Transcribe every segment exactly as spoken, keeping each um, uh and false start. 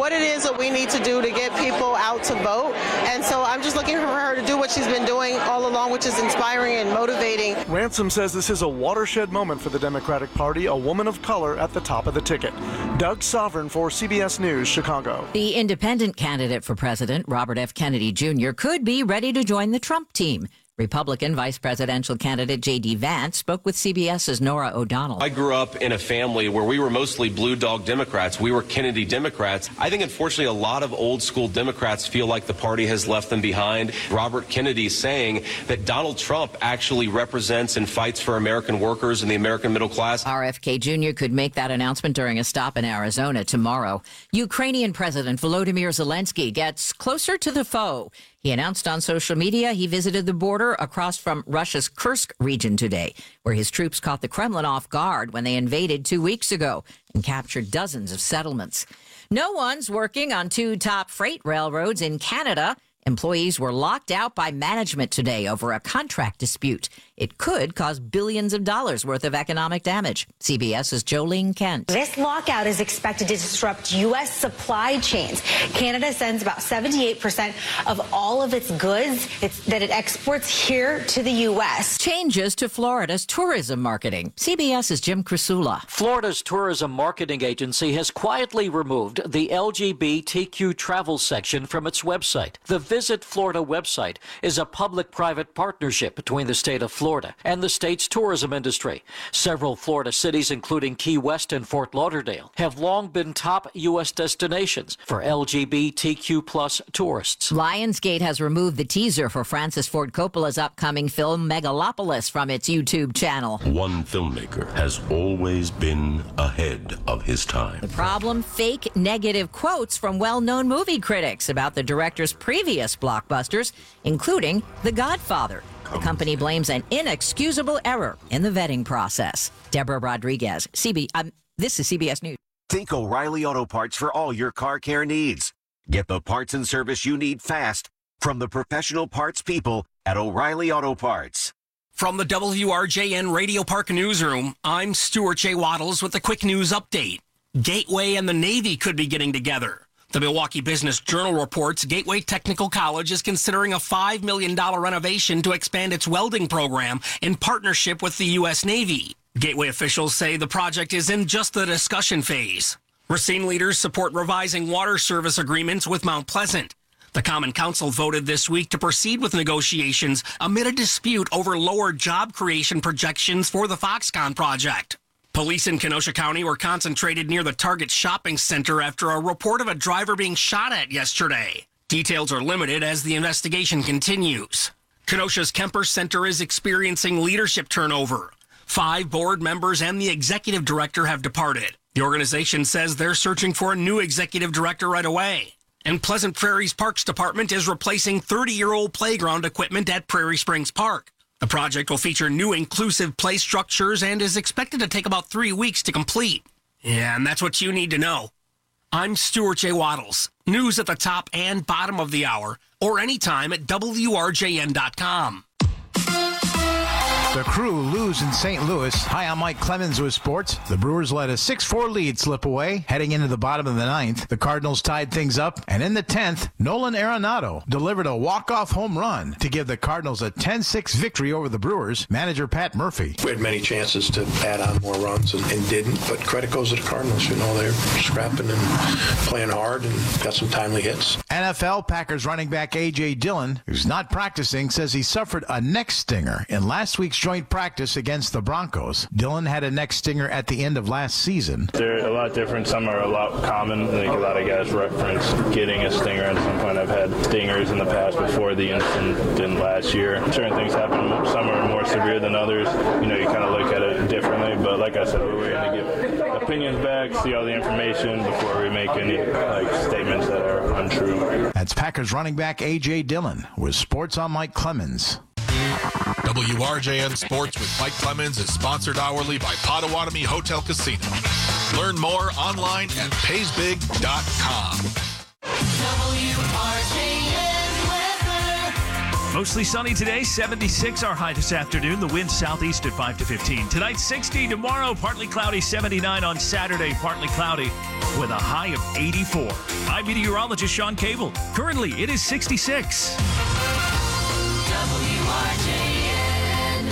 what it is that we need to do to get people out to vote. And so I'm just looking for her to do what she's been doing all along, which is inspiring and motivating. Ransom says this is a watershed moment for the Democratic Party, a woman of color at the top of the ticket. Doug Sovereign for C B S News, Chicago. The independent candidate for president, Robert F. Kennedy Junior, could be ready to join the Trump team. Republican vice presidential candidate J D. Vance spoke with CBS's Nora O'Donnell. I grew up in a family where we were mostly blue dog Democrats. We were Kennedy Democrats. I think, unfortunately, a lot of old school Democrats feel like the party has left them behind. Robert Kennedy saying that Donald Trump actually represents and fights for American workers and the American middle class. R F K Junior could make that announcement during a stop in Arizona tomorrow. Ukrainian President Volodymyr Zelensky gets closer to the foe. He announced on social media he visited the border across from Russia's Kursk region today, where his troops caught the Kremlin off guard when they invaded two weeks ago and captured dozens of settlements. No one's working on two top freight railroads in Canada. Employees were locked out by management today over a contract dispute. It could cause billions of dollars worth of economic damage. CBS's Jolene Kent. This lockout is expected to disrupt U S supply chains. Canada sends about seventy-eight percent of all of its goods it's, that it exports here to the U S. Changes to Florida's tourism marketing. CBS's Jim Krasula. Florida's tourism marketing agency has quietly removed the L G B T Q travel section from its website. The Visit Florida website is a public-private partnership between the state of Florida and the state's tourism industry. Several Florida cities, including Key West and Fort Lauderdale, have long been top U S destinations for L G B T Q plus tourists. Lionsgate has removed the teaser for Francis Ford Coppola's upcoming film Megalopolis from its YouTube channel. One filmmaker has always been ahead of his time. The problem? Fake negative quotes from well-known movie critics about the director's previous blockbusters, including The Godfather. The company blames an inexcusable error in the vetting process. Deborah Rodriguez, C B. Um, this is C B S News. Think O'Reilly Auto Parts for all your car care needs. Get the parts and service you need fast from the professional parts people at O'Reilly Auto Parts. From the W R J N Radio Park Newsroom, I'm Stuart J. Waddles with a quick news update. Gateway and the Navy could be getting together. The Milwaukee Business Journal reports Gateway Technical College is considering a five million dollars renovation to expand its welding program in partnership with the U S Navy. Gateway officials say the project is in just the discussion phase. Racine leaders support revising water service agreements with Mount Pleasant. The Common Council voted this week to proceed with negotiations amid a dispute over lower job creation projections for the Foxconn project. Police in Kenosha County were concentrated near the Target shopping center after a report of a driver being shot at yesterday. Details are limited as the investigation continues. Kenosha's Kemper Center is experiencing leadership turnover. Five board members and the executive director have departed. The organization says they're searching for a new executive director right away. And Pleasant Prairie's Parks Department is replacing thirty-year-old playground equipment at Prairie Springs Park. The project will feature new inclusive play structures and is expected to take about three weeks to complete. Yeah, and that's what you need to know. I'm Stuart J. Waddles. News at the top and bottom of the hour, or anytime at W R J N dot com. The Crew lose in Saint Louis. Hi, I'm Mike Clemens with sports. The Brewers let a six four lead slip away. Heading into the bottom of the ninth, the Cardinals tied things up. And in the tenth, Nolan Arenado delivered a walk-off home run to give the Cardinals a ten six victory over the Brewers. Manager Pat Murphy. We had many chances to add on more runs and, and didn't, but credit goes to the Cardinals. You know, they're scrapping and playing hard and got some timely hits. N F L Packers running back A J. Dillon, who's not practicing, says he suffered a neck stinger in last week's joint practice against the Broncos. Dillon had a neck stinger at the end of last season. They're a lot different. Some are a lot common. I think a lot of guys reference getting a stinger at some point. I've had stingers in the past before the incident than last year. Certain things happen. Some are more severe than others. You know, you kind of look at it differently. But like I said, we're going to give opinions back, see all the information before we make any like statements that are untrue. That's Packers running back A J. Dillon with Sports on Mike Clemens. W R J N Sports with Mike Clemens is sponsored hourly by Potawatomi Hotel Casino. Learn more online at pays big dot com. W R J N weather. Mostly sunny today, seventy-six our high this afternoon. The wind southeast at five to fifteen. Tonight, sixty. Tomorrow, partly cloudy, seventy-nine on Saturday, partly cloudy with a high of eighty-four. I'm meteorologist Sean Cable. Currently, it is sixty-six. W R J N.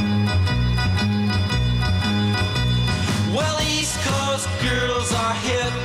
Well, East Coast girls are hip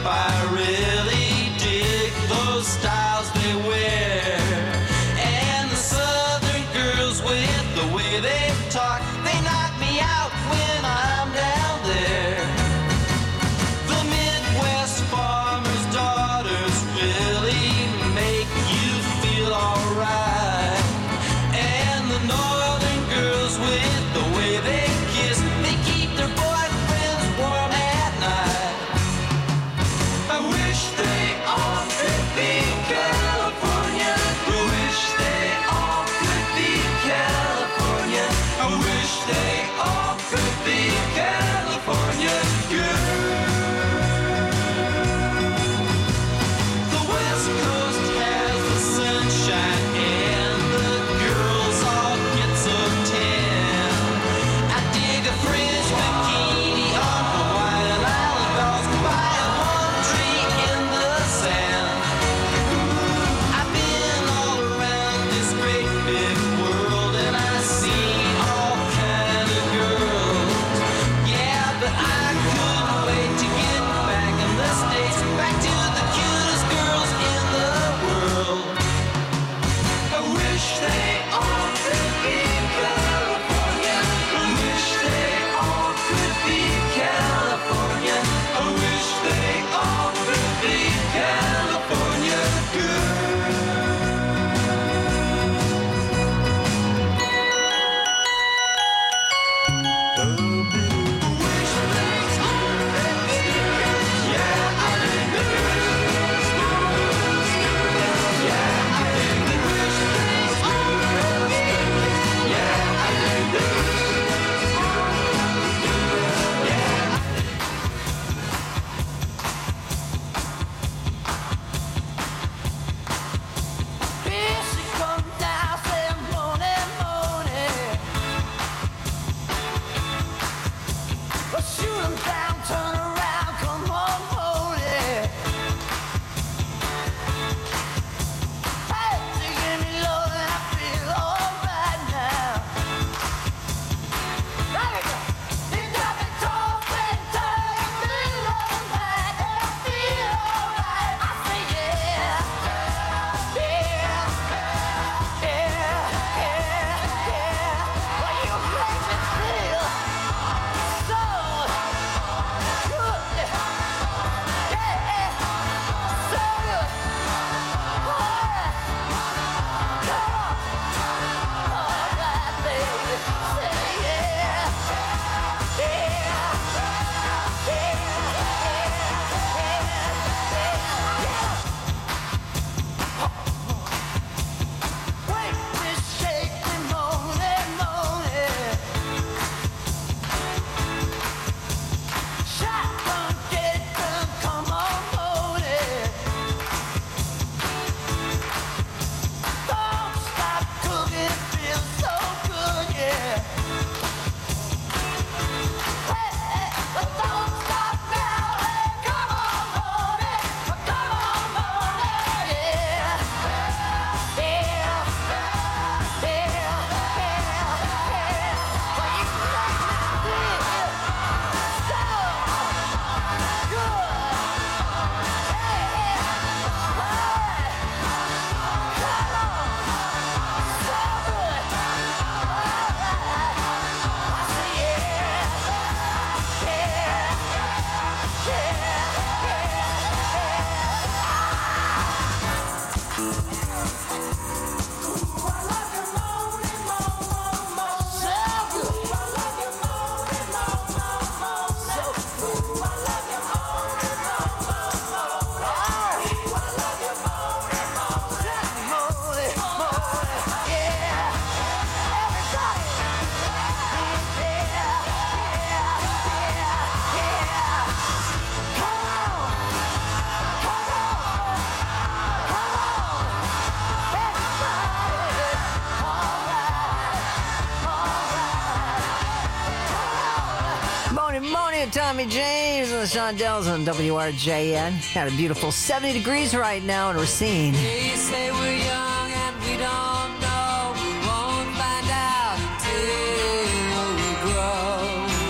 Rita, Tommy James, and the Shondells on W R J N. Got a beautiful seventy degrees right now in Racine. They say we're young and we don't know. We won't find out until we grow.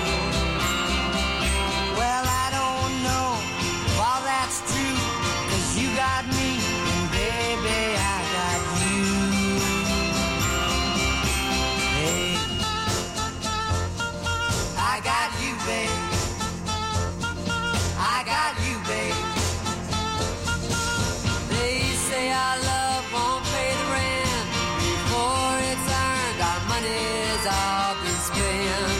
Well, I don't know if all that's true, 'cause you got me, and baby, I got you. Hey, I got you, babe. I got you, babe. They say our love won't pay the rent before it's earned. Our money's all been spent.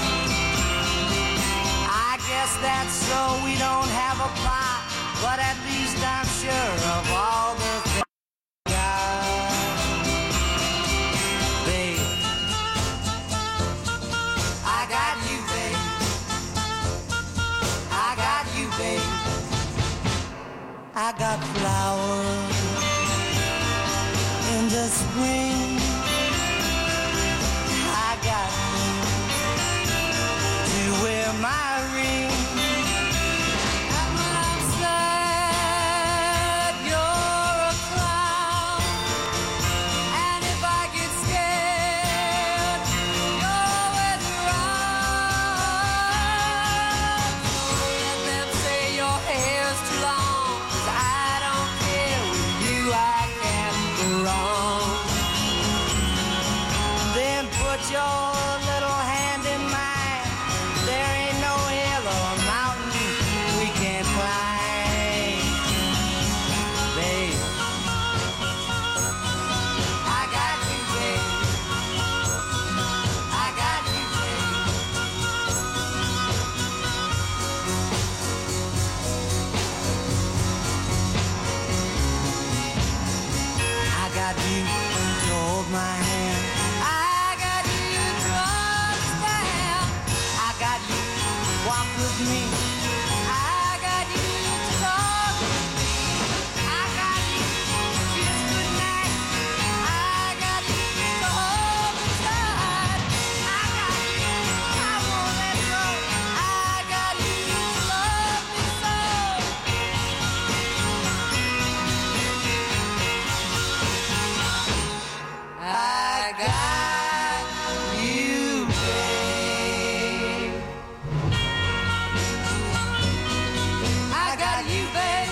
I guess that's so we don't have a plot, but at least I'm sure of all the things I got. Babe, I got you, babe. I got you, babe. I got flowers in the spring. I got you to wear my ring. And when I'm sad, you're a clown. And if I get scared, you're always around. So let them say your hair's too long, 'cause I don't care. With you I can't go wrong. Then put your little hand in mine. There ain't no hill or mountain we can't climb. Babe, I got you, babe. I got you, babe. I got you to hold my hand. I got you to understand. I got you to walk with me. I got you to talk with me. I got you to kiss goodnight. I got you to hold me tight. I got you, I won't let go. I got you to love me so. I got you, babe. I got you, babe.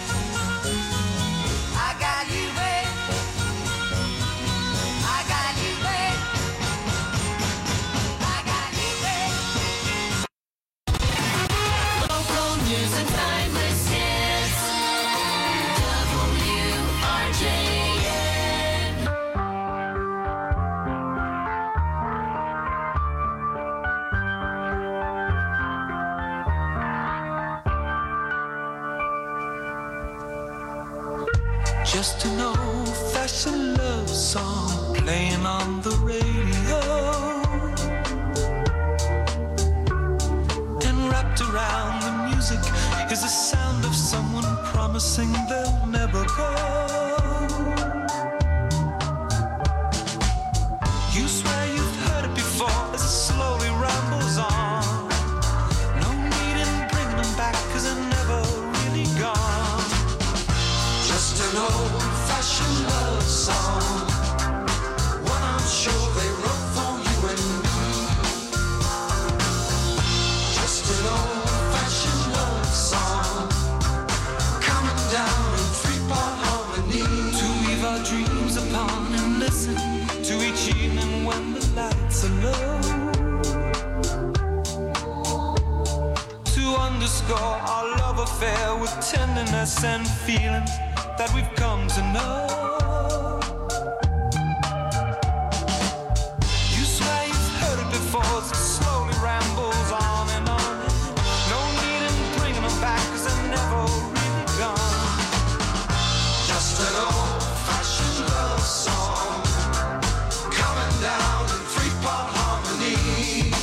I got you, babe. I got you, babe. I got you, babe. Local news and timeless hits. W R J N. Just an old-fashioned love song playing on the radio, and wrapped around the music is the sound of someone promising they'll never go. You swear you've heard it before as it slowly rambles on. No need in bringing them back 'cause they're never really gone. Just an old-fashioned love song, one I'm sure they wrote for you and me. Just an old-fashioned love song, coming down in three-part harmony, to weave our dreams upon and listen to each evening when the lights are low, to underscore our love affair with tenderness and feeling that we've come to know. You swear you've heard it before as it slowly rambles on and on. No need in bringing them back 'cause they're never really gone. Just an old-fashioned love song, coming down in three-part harmony.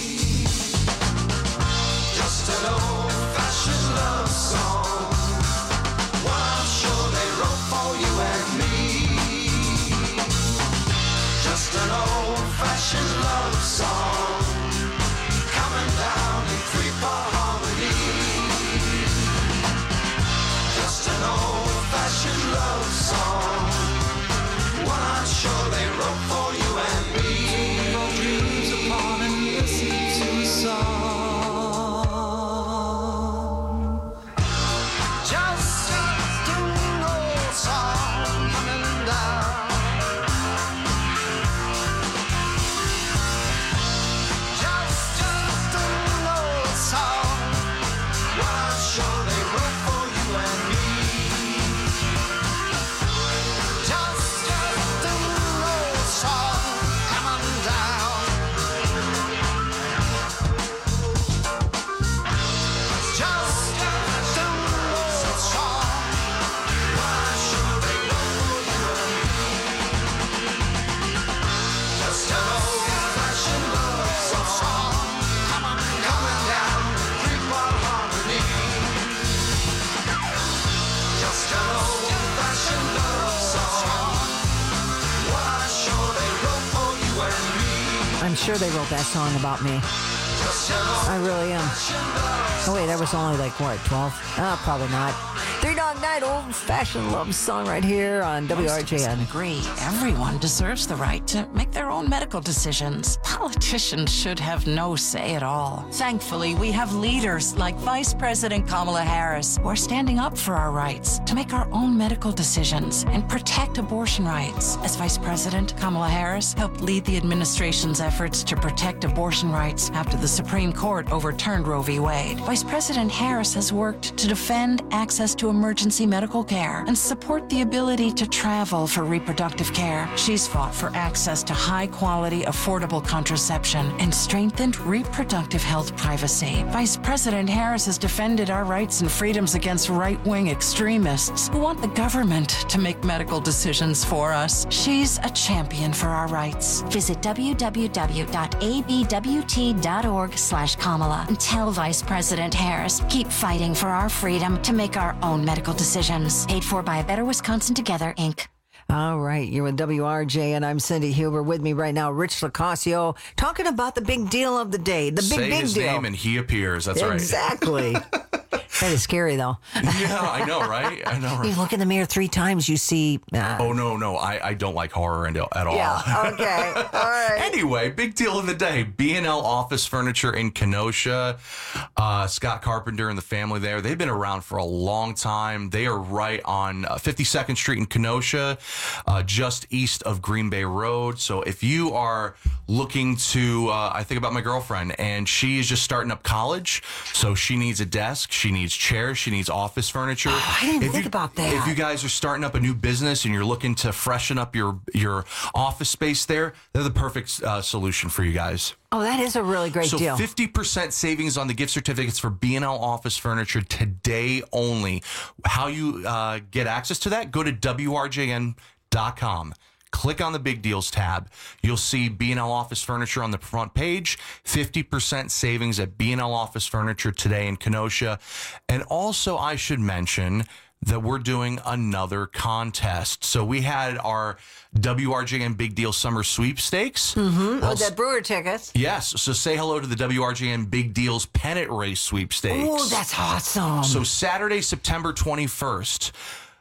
Just an old-fashioned love song, one I'm sure they wrote for you and me. sure they wrote that song about me. I really am. Oh, wait, that was only like, what, twelve? Oh, probably not. Three Dog Night, old-fashioned love song right here on W R J N. Most agree. Everyone deserves the right to make their own medical decisions. Politicians should have no say at all. Thankfully, we have leaders like Vice President Kamala Harris who are standing up for our rights to make our own medical decisions and protect abortion rights. As Vice President, Kamala Harris helped lead the administration's efforts to protect abortion rights after the Supreme Court overturned Roe v. Wade. Vice President Harris has worked to defend access to emergency medical care and support the ability to travel for reproductive care. She's fought for access to high-quality, affordable contraception and strengthened reproductive health privacy. Vice President Harris has defended our rights and freedoms against right-wing extremists who want the government to make medical decisions for us. She's a champion for our rights. Visit w w w dot a b w t dot org slash Kamala and tell Vice President Harris, keep fighting for our freedom to make our own medical decisions. Paid for by Better Wisconsin Together, Incorporated. All right, you're with W R J, and I'm Cindy Huber. With me right now, Rich Locascio, talking about the big deal of the day. The big, Say big his deal. name and he appears. That's right. Exactly. That is scary, though. Yeah, I know, right? I know, right? You look in the mirror three times, you see... Uh, oh, no, no. I, I don't like horror at all. Yeah, okay. All right. Anyway, big deal of the day. B and L Office Furniture in Kenosha. Uh, Scott Carpenter and the family there. They've been around for a long time. They are right on uh, fifty-second Street in Kenosha, uh, just east of Green Bay Road. So if you are looking to... Uh, I think about my girlfriend, and she is just starting up college, so she needs a desk. She needs chairs. She needs office furniture. Oh, I didn't if think you, about that. If you guys are starting up a new business and you're looking to freshen up your your office space there, they're the perfect uh, solution for you guys. Oh, that is a really great so deal. So fifty percent savings on the gift certificates for B and L Office Furniture today only. How you uh, get access to that, go to w r j n dot com. Click on the Big Deals tab. You'll see B and L Office Furniture on the front page. fifty percent savings at B and L Office Furniture today in Kenosha. And also, I should mention that we're doing another contest. So we had our W R J N Big Deal Summer Sweepstakes. Mm-hmm. Well, oh, that Brewer tickets. Yes. So say hello to the W R J N Big Deals Pennant Race Sweepstakes. Oh, that's awesome. So Saturday, September twenty-first,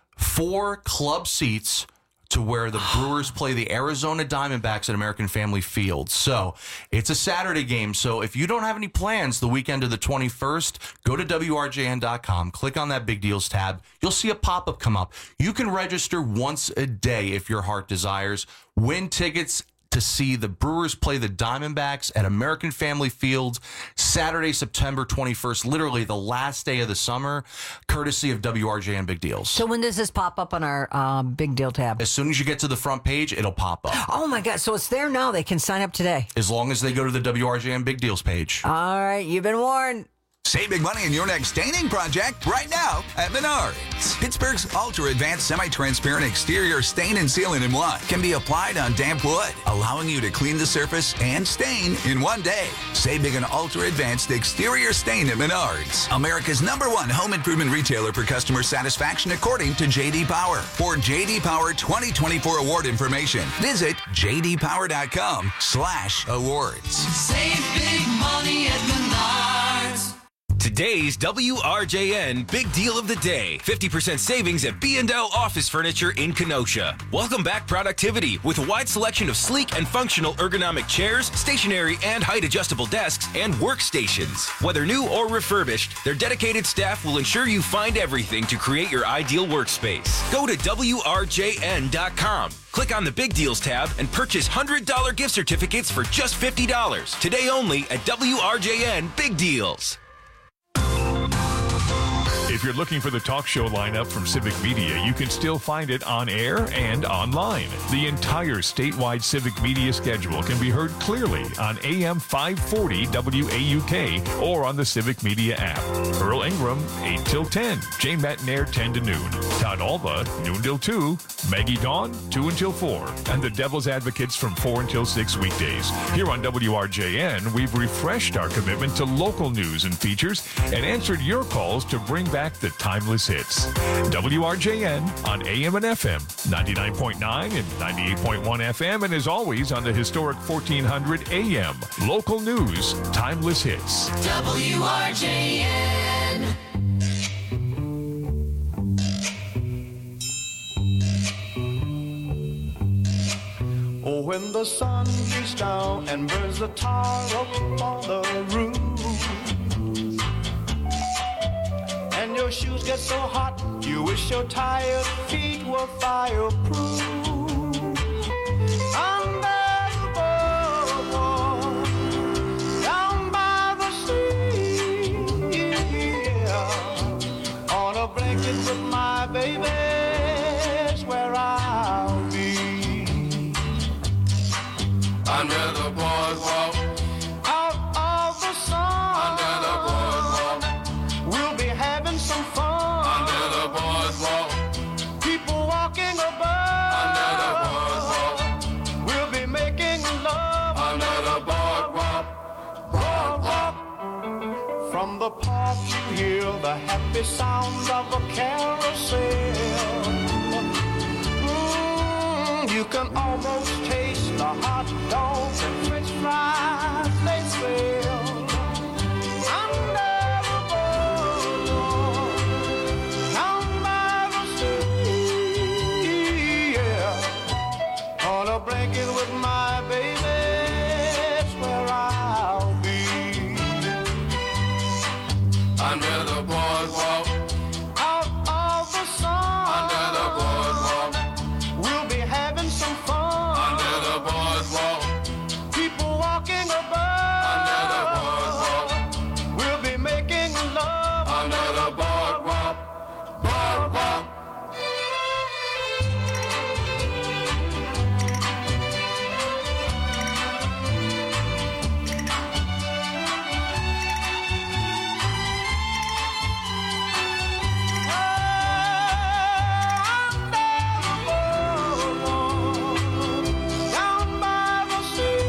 four club seats to where the Brewers play the Arizona Diamondbacks at American Family Field. So it's a Saturday game. So if you don't have any plans the weekend of the twenty-first, go to w r j n dot com, click on that Big Deals tab. You'll see a pop-up come up. You can register once a day if your heart desires. Win tickets to see the Brewers play the Diamondbacks at American Family Field Saturday, September twenty-first, literally the last day of the summer, courtesy of W R J N Big Deals. So when does this pop up on our um, Big Deal tab? As soon as you get to the front page, it'll pop up. Oh, my God. So it's there now. They can sign up today. As long as they go to the W R J N Big Deals page. All right. You've been warned. Save big money in your next staining project right now at Menards. Pittsburgh's ultra-advanced semi-transparent exterior stain and sealant in one can be applied on damp wood, allowing you to clean the surface and stain in one day. Save big on ultra-advanced exterior stain at Menards, America's number one home improvement retailer for customer satisfaction according to J D Power. For J D Power twenty twenty-four award information, visit j d power dot com slash awards. Save big money at Menards. Today's W R J N Big Deal of the Day. fifty percent savings at B and L Office Furniture in Kenosha. Welcome back productivity with a wide selection of sleek and functional ergonomic chairs, stationary and height-adjustable desks, and workstations. Whether new or refurbished, their dedicated staff will ensure you find everything to create your ideal workspace. Go to w r j n dot com. Click on the Big Deals tab and purchase one hundred dollars gift certificates for just fifty dollars. Today only at W R J N Big Deals. If you're looking for the talk show lineup from Civic Media, you can still find it on air and online. The entire statewide Civic Media schedule can be heard clearly on A M five forty W A U K or on the Civic Media app. Earl Ingram, eight till ten. Jay Metnair, ten to noon. Todd Alva, noon till two. Maggie Dawn, two until four. And the Devil's Advocates from four until six weekdays. Here on W R J N, we've refreshed our commitment to local news and features and answered your calls to bring back back the timeless hits. W R J N on A M and F M, ninety-nine point nine and ninety-eight point one F M, and as always on the historic fourteen hundred A M. Local news, timeless hits. W R J N. Oh, when the sun beats down and burns the tar up on the roof, and your shoes get so hot, you wish your tired feet were fireproof. Under the boardwalk, down by the sea, yeah, on a blanket with my baby's where I'll be. Under the boardwalk, out of the sun. Under the boardwalk, we'll be having some fun. Under the boardwalk, people walking above. Under the boardwalk, we'll be making love. Under the boardwalk, boardwalk. From the park you hear the happy sounds of a carousel. Mm, you can almost taste the hot dogs and french fries they sell. Under the boardwalk, down by the sea, yeah, on a blanket with my baby, that's where I'll be. Under the boardwalk, out of the sun. Under the boardwalk, we'll be having some fun. Under the boardwalk, people walking above. Under the boardwalk, we'll be making love. Under the boardwalk, boardwalk. Down by the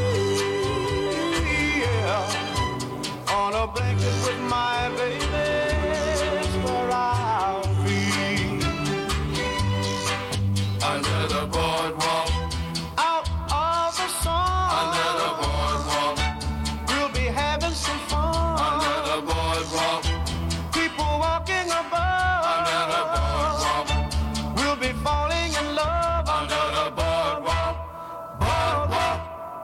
sea, yeah, on a blanket with my baby, that's where I'll be. Under the boardwalk, out of the sun. Under the boardwalk, we'll be having some fun. Under the boardwalk, people walking above. Under the boardwalk, we'll be falling in love. Under the boardwalk, boardwalk.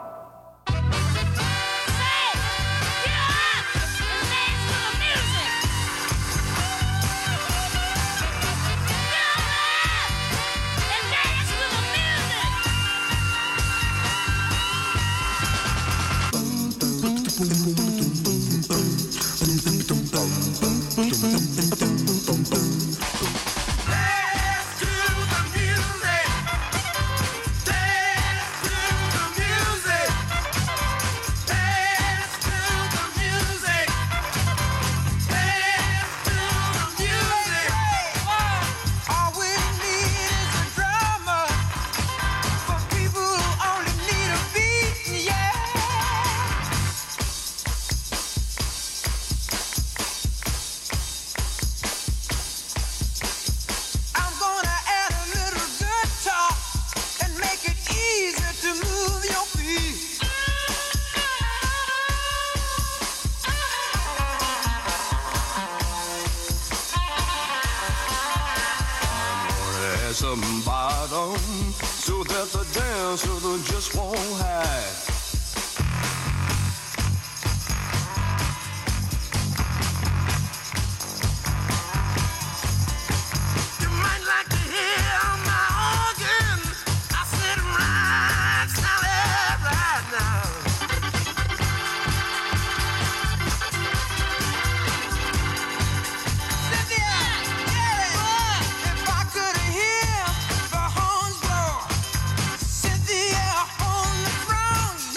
Some bottom so that the dancer just won't hide. You might like to hear my organ. I sit right solid right now. If I could hear the horns blow, Cynthia on the throne.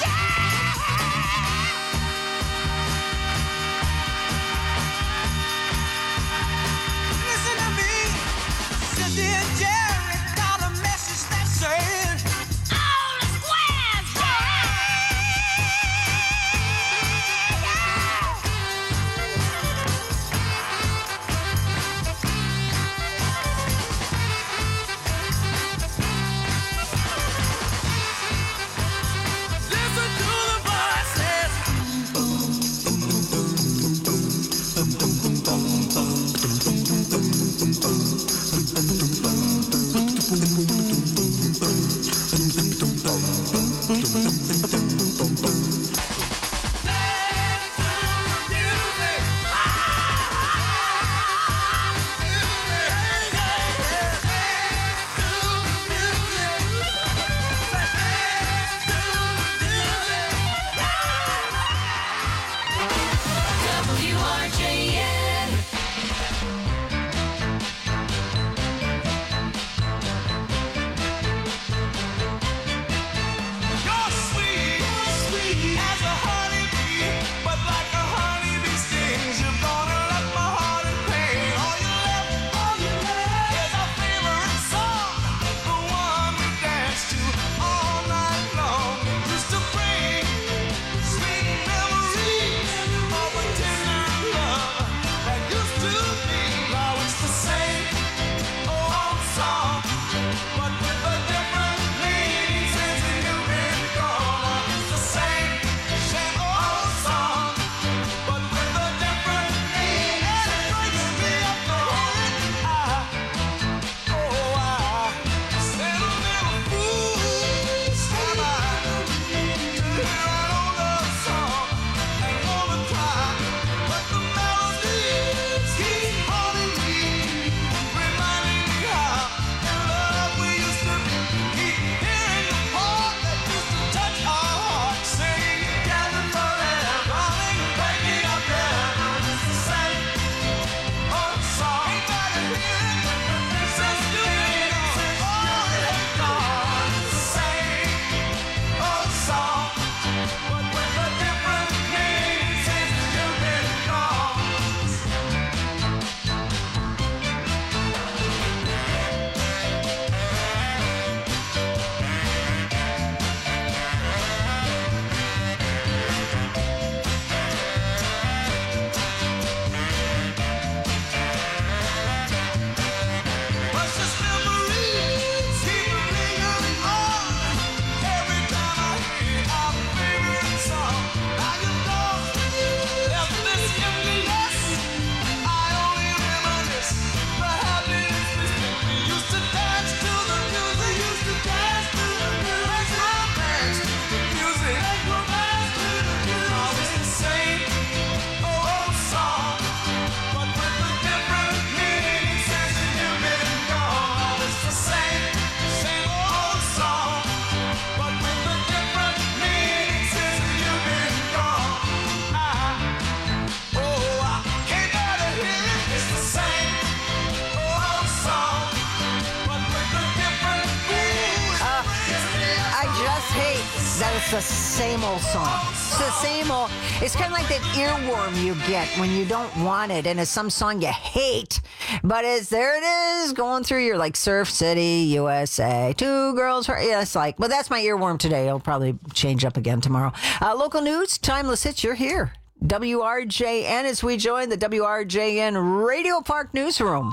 it's the same old song. It's the same old. It's kind of like that earworm you get when you don't want it, and it's some song you hate. But it's there it is going through your like Surf City, U S A. Two girls. Yeah, it's like, but that's my earworm today. It'll probably change up again tomorrow. Uh, local news, timeless hits. You're here. W R J N as we join the W R J N Radio Park Newsroom.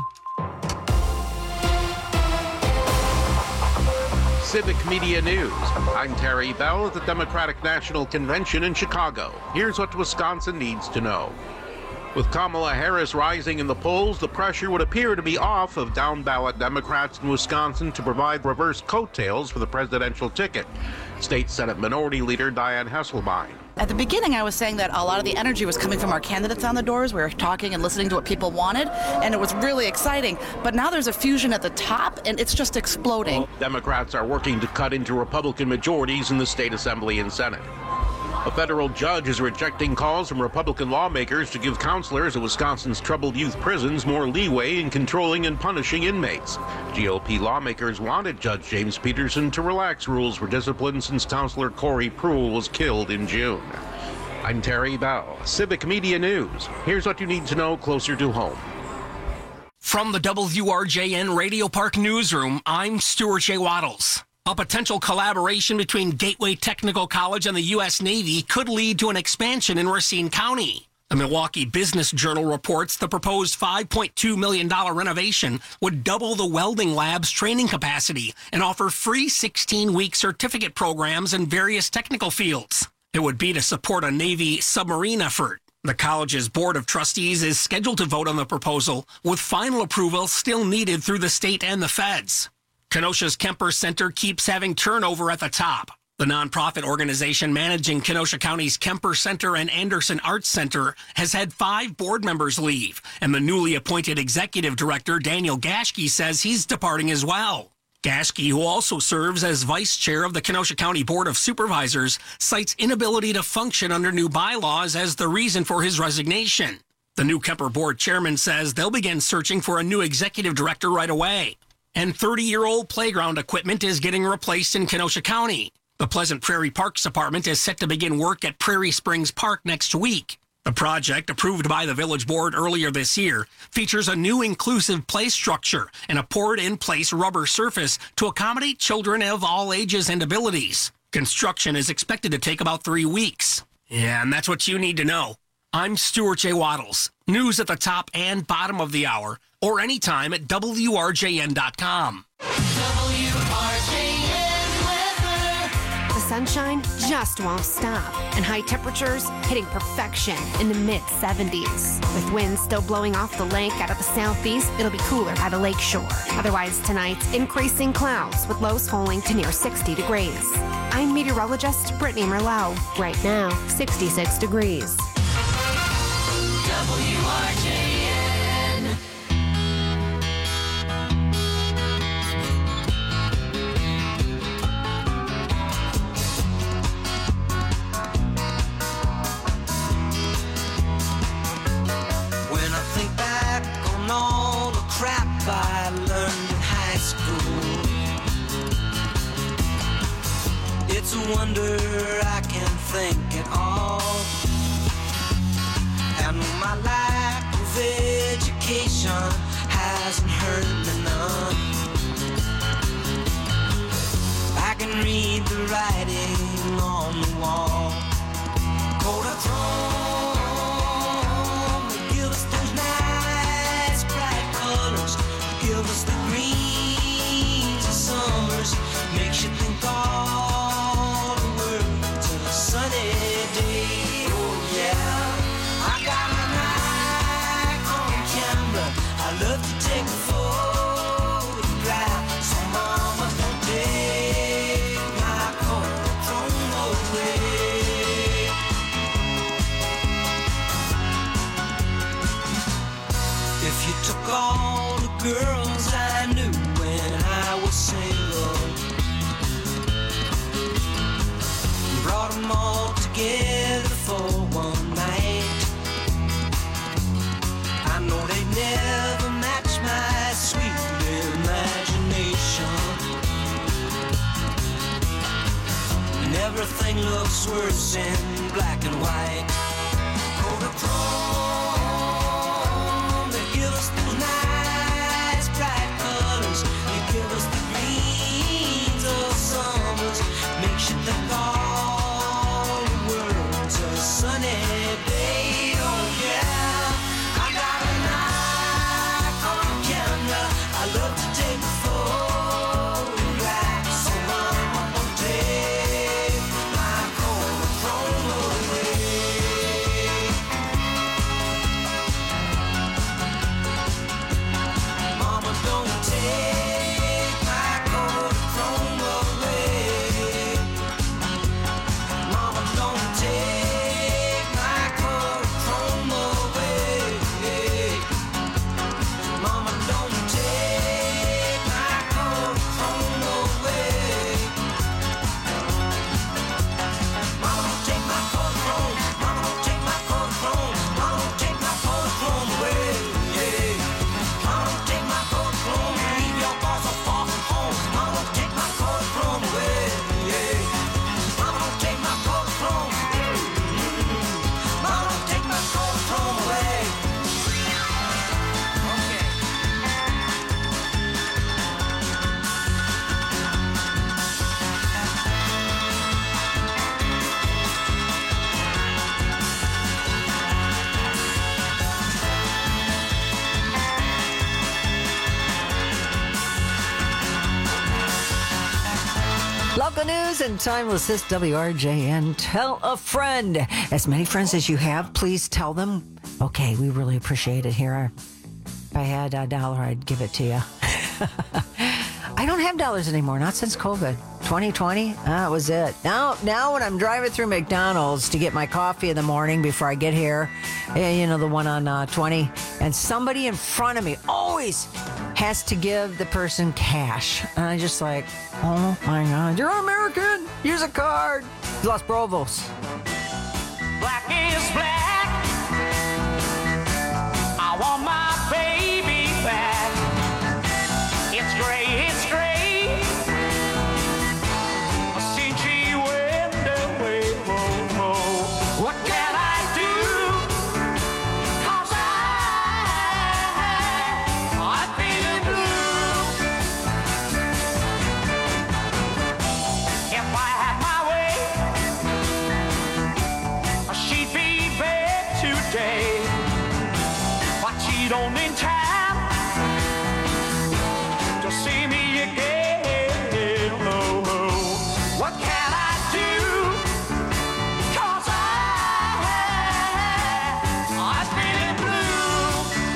Civic Media News. I'm Terry Bell at the Democratic National Convention in Chicago. Here's what Wisconsin needs to know. With Kamala Harris rising in the polls, the pressure would appear to be off of down-ballot Democrats in Wisconsin to provide reverse coattails for the presidential ticket. State Senate Minority Leader Dianne Hasselbein. At the beginning, I was saying that a lot of the energy was coming from our candidates on the doors. We were talking and listening to what people wanted, and it was really exciting. But now there's a fusion at the top, and it's just exploding. Democrats are working to cut into Republican majorities in the state assembly and Senate. A federal judge is rejecting calls from Republican lawmakers to give counselors at Wisconsin's troubled youth prisons more leeway in controlling and punishing inmates. G O P lawmakers wanted Judge James Peterson to relax rules for discipline since counselor Corey Pruill was killed in June. I'm Terry Bell, Civic Media News. Here's what you need to know closer to home. From the W R J N Radio Park Newsroom, I'm Stuart J. Waddles. A potential collaboration between Gateway Technical College and the U S Navy could lead to an expansion in Racine County. The Milwaukee Business Journal reports the proposed five point two million dollars renovation would double the welding lab's training capacity and offer free sixteen-week certificate programs in various technical fields. It would be to support a Navy submarine effort. The college's Board of Trustees is scheduled to vote on the proposal, with final approval still needed through the state and the feds. Kenosha's Kemper Center keeps having turnover at the top. The nonprofit organization managing Kenosha County's Kemper Center and Anderson Arts Center has had five board members leave, and the newly appointed executive director, Daniel Gaschke, says he's departing as well. Gaschke, who also serves as vice chair of the Kenosha County Board of Supervisors, cites inability to function under new bylaws as the reason for his resignation. The new Kemper board chairman says they'll begin searching for a new executive director right away. And thirty-year-old playground equipment is getting replaced in Kenosha County. The Pleasant Prairie Parks Department is set to begin work at Prairie Springs Park next week. The project, approved by the Village Board earlier this year, features a new inclusive play structure and a poured-in-place rubber surface to accommodate children of all ages and abilities. Construction is expected to take about three weeks. Yeah, and that's what you need to know. I'm Stuart J. Waddles. News at the top and bottom of the hour, or anytime at W R J N dot com. W R J N weather. The sunshine just won't stop, and high temperatures hitting perfection in the mid seventies. With winds still blowing off the lake out of the southeast, it'll be cooler by the lake shore. Otherwise, tonight's increasing clouds with lows falling to near sixty degrees. I'm meteorologist Brittany Merlot. Right now, sixty-six degrees. W R J N. When I think back on all the crap I learned in high school, it's a wonder I can think at all. And my lack of education hasn't hurt me none. I can read the writing on the wall. Kodachrome, they give us those nice bright colors, give us the greens of summers, makes you think all the world's a sunny day. Oh yeah. I got my Nikon camera. I love to take a photograph. So mama, don't take my Kodachrome away. If you took all the girls I knew when I was single, brought them all together for one night, I know they'd never match my sweet imagination. And everything everything looks worse in black and white. Kodachrome, they give us those nice bright colors. They give us the greens of summers. Makes you think all the world's a sunny day. Oh yeah, I got a Nikon camera. I love to take photographs. So I'm gonna take my Kodachrome away. Mama, don't take my Kodachrome away. Mama, don't take my Kodachrome away. Mama, don't take my Kodachrome away. Mama, don't take my Kodachrome. Mama, don't take my Kodachrome. Mama, don't take my Kodachrome away. Mama, don't take my Kodachrome. Leave your boss so far from home. Mama, don't take my Kodachrome away. Mama, don't take my Kodachrome. Mama, don't take my Kodachrome away. Local news and timeless this W R J N. Tell a friend. As many friends as you have, please tell them. Okay, we really appreciate it here. If I had a dollar, I'd give it to you. I don't have dollars anymore, not since COVID. twenty twenty, that was it. Now, now when I'm driving through McDonald's to get my coffee in the morning before I get here, eh, you know, the one on uh, twenty, and somebody in front of me always has to give the person cash. And I just like, oh my God, you're American. Use a card. Los Provos. Black is black. I want my baby back. It's gray, it's gray. Since she went away, oh, oh. What can I do? 'Cause I, I'm feeling blue. If I had my way, she'd be back today. But she don't need time to see me again. Oh, oh. What can I do? 'Cause I, I'm feeling blue.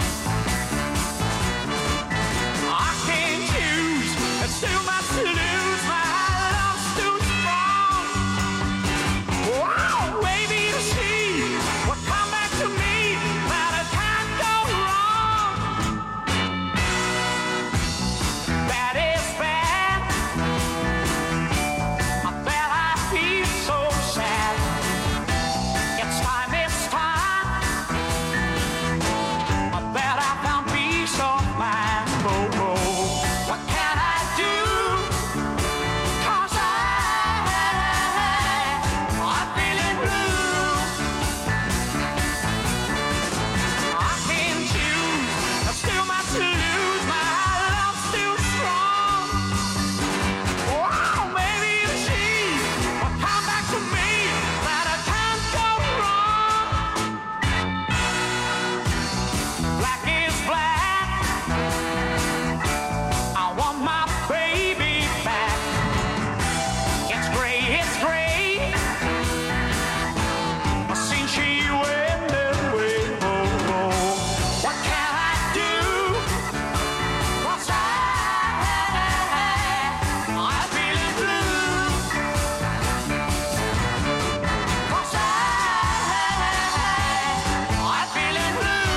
I can't choose, it's too much to lose. My love's too strong. Wow, maybe she would come back to me, but it can't go wrong. That is bad. I bet I feel so sad. It's time, it's time. I bet I found peace of mind. Oh, oh. What can I do? 'Cause I, I'm feeling blue. I can't choose, there's too much to lose. My love's too strong. Wow, maybe she will come back to me, but I can't go wrong. Black is black. I want my baby back. It's gray, it's gray. Since she went away, oh, oh. What can I do? 'Cause I, I'm feeling blue. 'Cause I, I'm feeling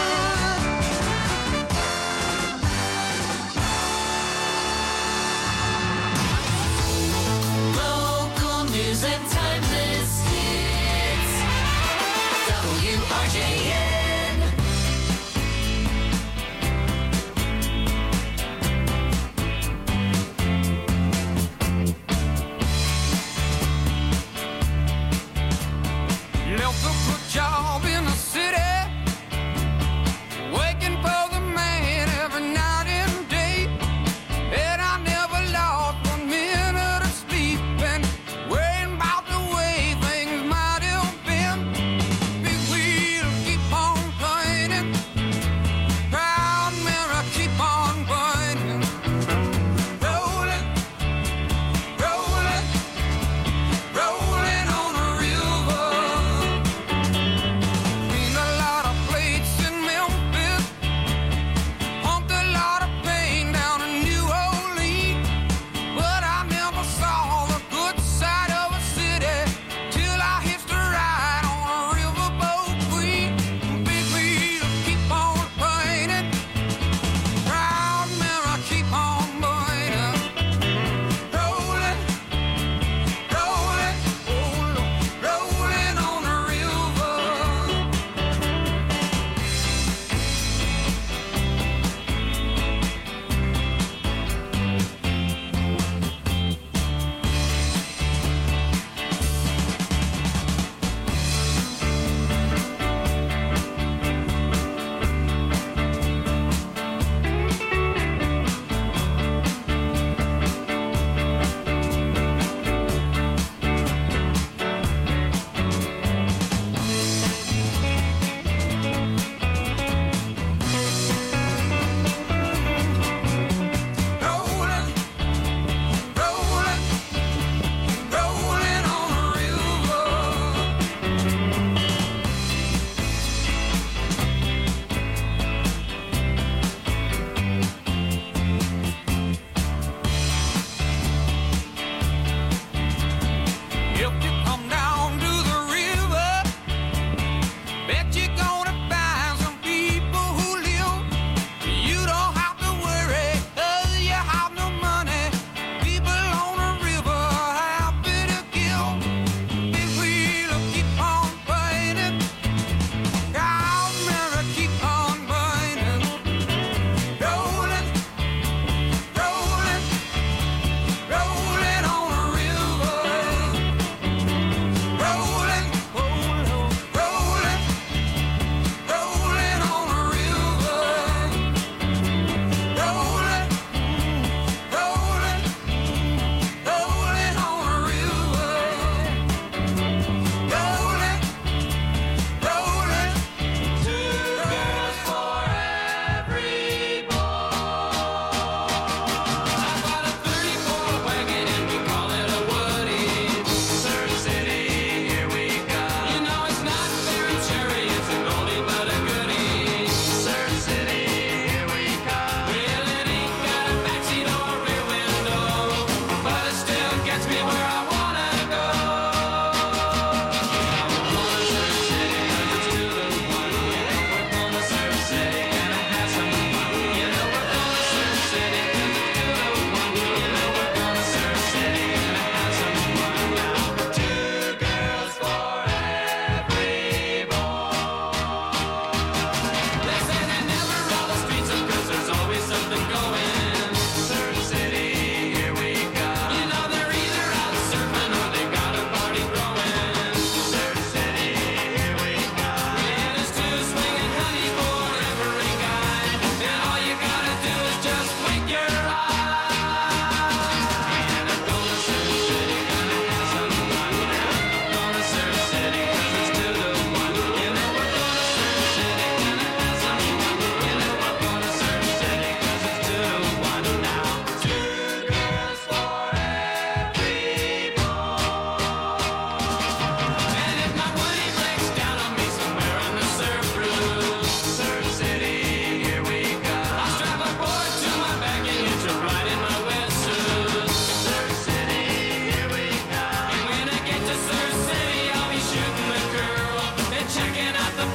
blue. Local news and timeless hits. W R J N.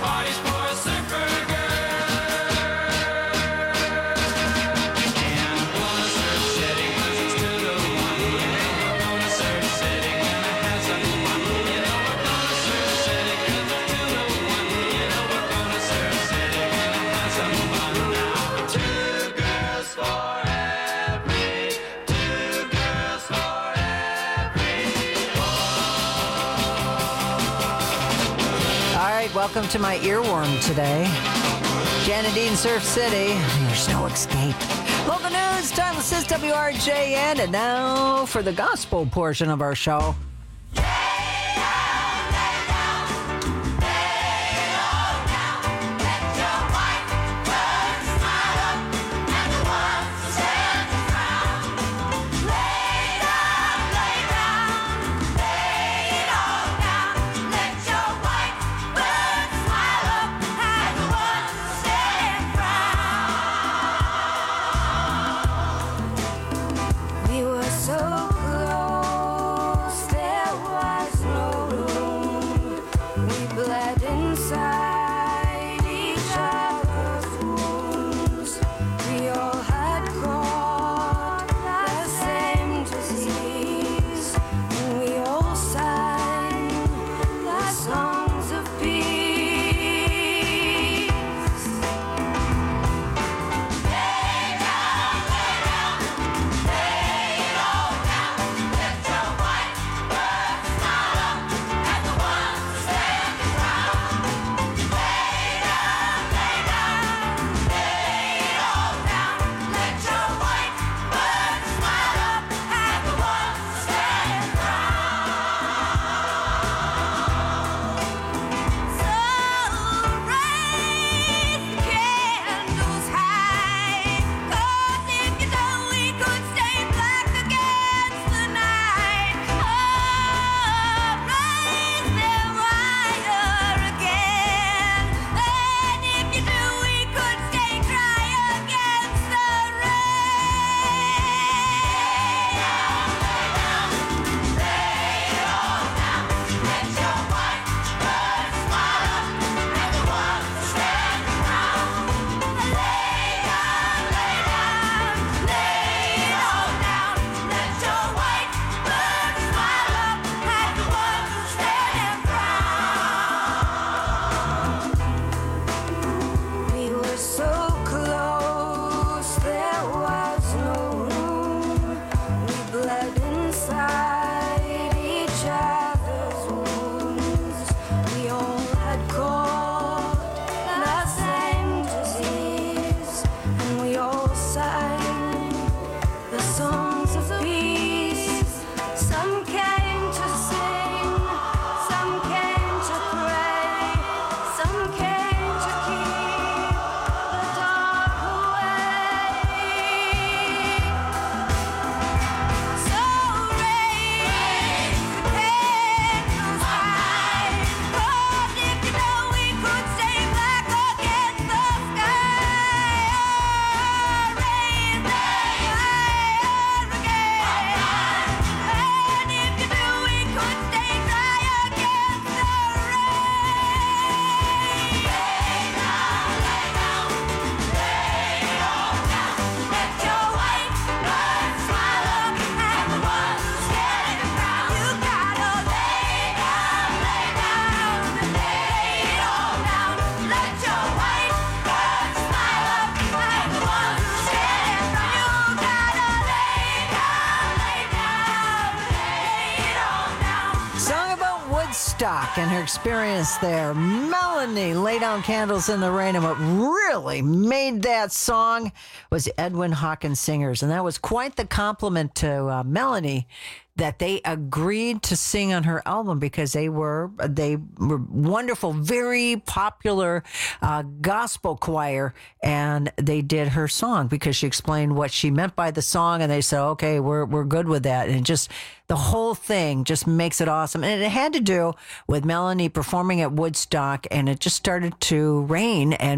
party's for a surfer girl. And I'm gonna surf city 'cause it's two to one. You know we're gonna surf city, gonna have some fun. You know we're gonna surf city 'cause it's two to one. You know we're gonna surf city, gonna have some fun now. Two girls for every, two girls for every All right, welcome to my earworm today. Janadine, Surf City. There's no escape. Local news, Timeless is W R J N. And now for the gospel portion of our show. We were so close, there was no room. We bled inside each other's wounds. We all had caught the same disease. And we all sang the songs of peace. We were so close, there was no room. We bled inside each other's wounds. We all had caught the same disease, and we all sang the songs of peace. Some came to sing, some came to pray, some came to keep the dark away. So raise the candles high, 'cause if you know we could stay black against the sky. Oh, raise them higher again. And if you knew we could stay dry against the rain. Lay down, lay down, lay it all down. Let your white blood smile up at the ones who stand around. You gotta lay down, lay down, lay it all down. Let your white blood smile up at the ones who stand around. You gotta lay down, lay down, lay it all down. Song about Woodstock and her experience there. Melanie, Lay Down Candles in the Rain. And what really made that song was Edwin Hawkins Singers. And that was quite the compliment to uh, Melanie that they agreed to sing on her album because they were they were wonderful, very popular uh, gospel choir, and they did her song because she explained what she meant by the song, and they said, "Okay, we're we're good with that." And just the whole thing just makes it awesome, and it had to do with Melanie performing at Woodstock, and it just started to rain, and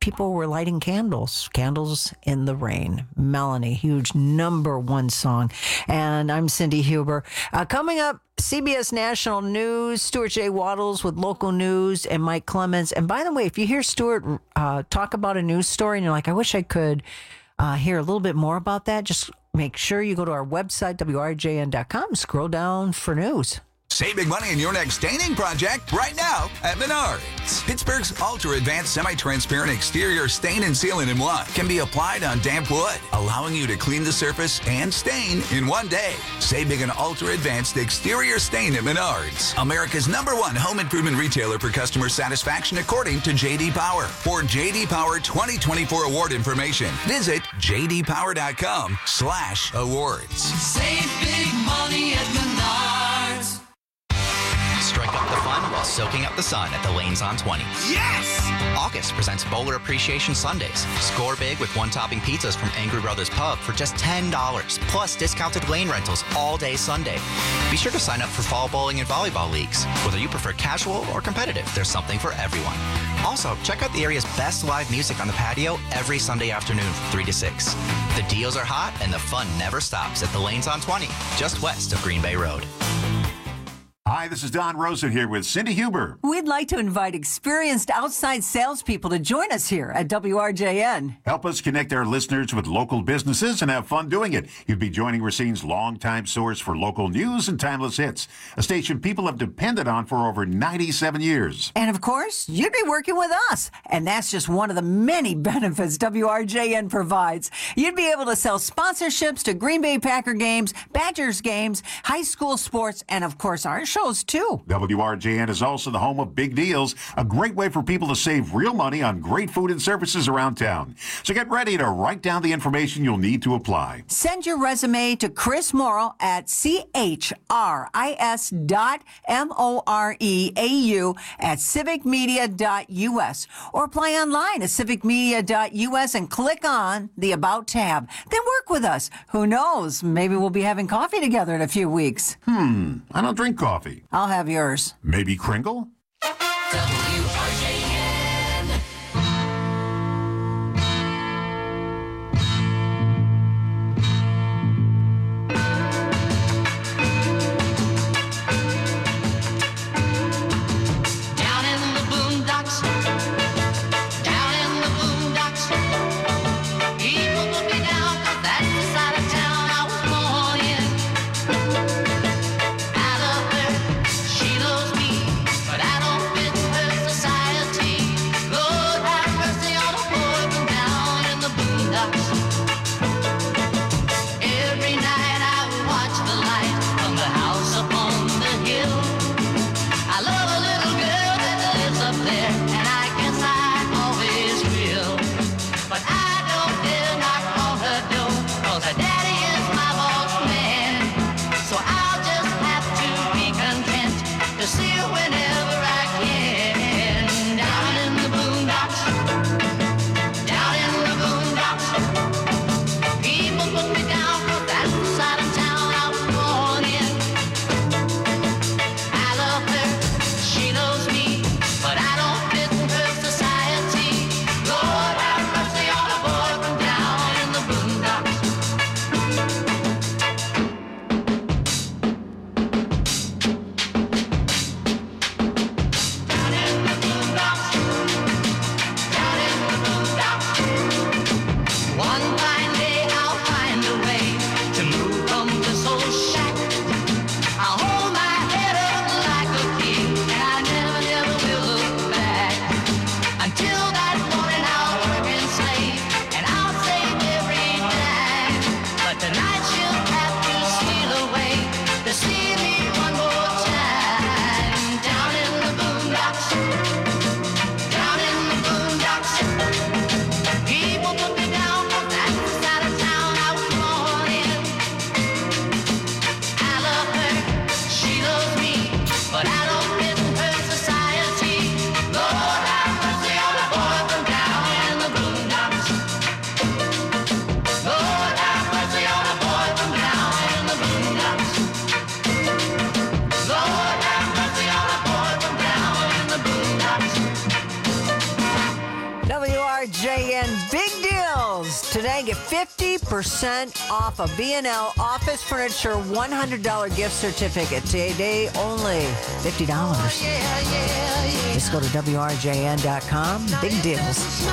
people were lighting candles, candles in the rain. Melanie, huge number one song. And I'm Cindy Huber. Uh, coming up, C B S National News, Stuart J. Waddles with local news, and Mike Clemens. And by the way, if you hear Stuart uh, talk about a news story and you're like, I wish I could uh, hear a little bit more about that, just make sure you go to our website, W R J N dot com, scroll down for news. Save big money in your next staining project right now at Menards. Pittsburgh's ultra-advanced semi-transparent exterior stain and sealant in one can be applied on damp wood, allowing you to clean the surface and stain in one day. Save big on ultra-advanced exterior stain at Menards, America's number one home improvement retailer for customer satisfaction according to J D Power. For J D Power twenty twenty-four award information, visit j d power dot com slash awards. Save big money at Menards. Strike up the fun while soaking up the sun at the Lanes on twenty. Yes! August presents Bowler Appreciation Sundays. Score big with one-topping pizzas from Angry Brothers Pub for just ten dollars, plus discounted lane rentals all day Sunday. Be sure to sign up for fall bowling and volleyball leagues. Whether you prefer casual or competitive, there's something for everyone. Also, check out the area's best live music on the patio every Sunday afternoon from three to six. The deals are hot and the fun never stops at the Lanes on twenty, just west of Green Bay Road. Hi, this is Don Rosen here with Cindy Huber. We'd like to invite experienced outside salespeople to join us here at W R J N. Help us connect our listeners with local businesses and have fun doing it. You'd be joining Racine's longtime source for local news and timeless hits, a station people have depended on for over ninety-seven years. And of course, you'd be working with us. And that's just one of the many benefits W R J N provides. You'd be able to sell sponsorships to Green Bay Packer games, Badgers games, high school sports, and of course our shows too. W R J N is also the home of Big Deals, a great way for people to save real money on great food and services around town. So get ready to write down the information you'll need to apply. Send your resume to Chris Morrill at C H R I S dot M O R E A U at civic media dot U S or apply online at civic media dot U S and click on the About tab. Then work with us. Who knows? Maybe we'll be having coffee together in a few weeks. Hmm, I don't drink coffee. I'll have yours. Maybe Kringle? W R J N. Down in the boondocks, down in the boondocks, people put me down 'cause that's the side of town I was born in. She loves me, but I don't fit her R J N Big Deals. Today, get fifty percent off a B and L Office Furniture one hundred dollars gift certificate. Today only fifty dollars. Just go to W R J N dot com. Big Deals.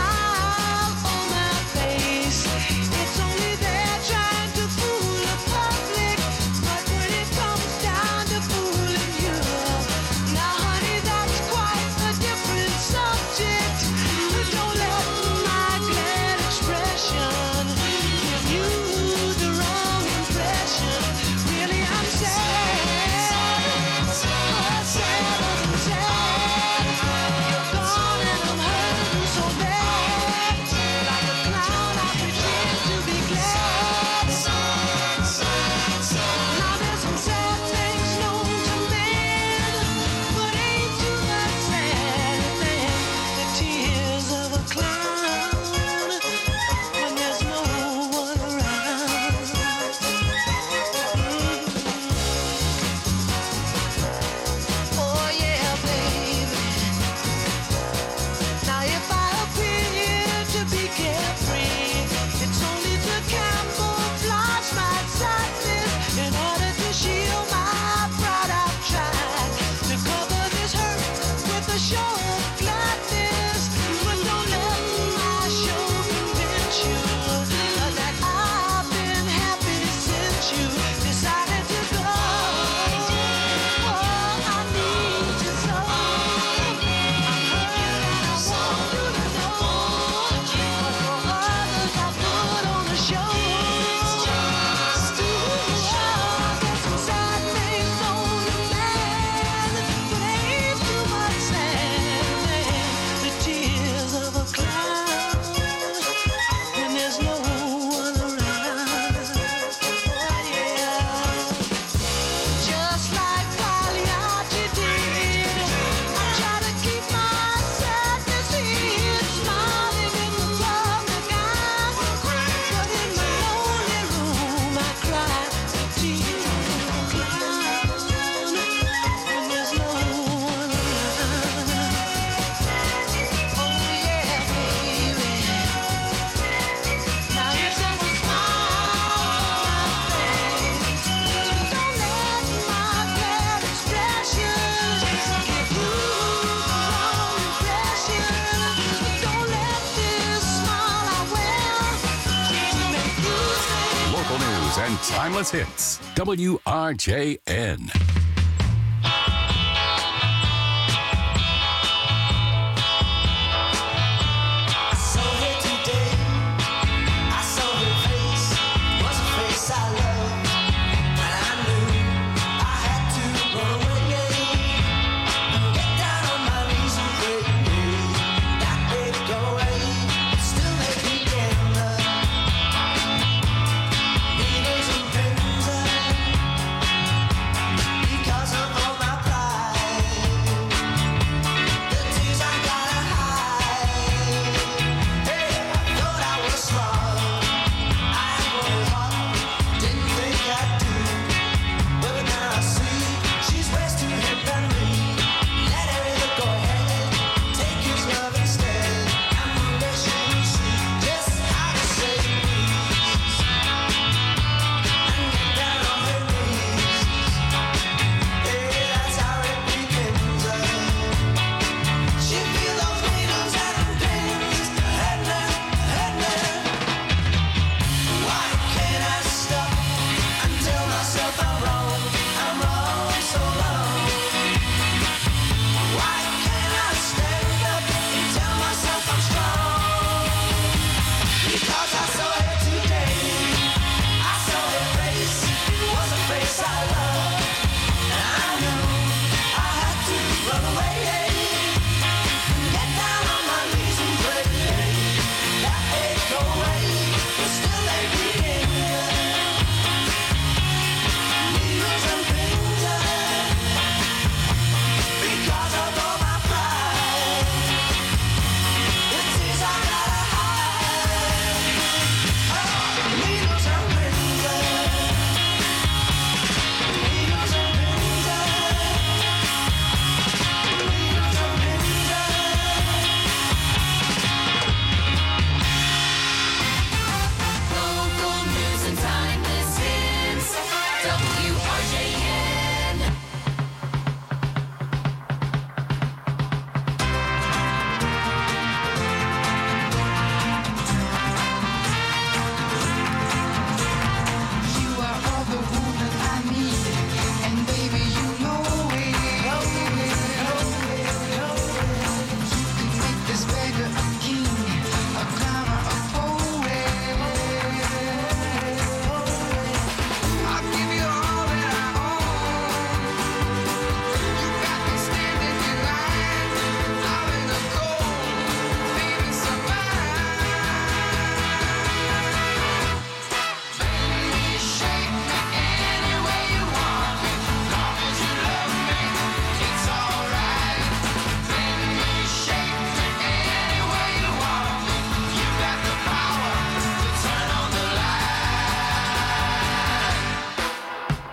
And timeless hits. W R J N. you.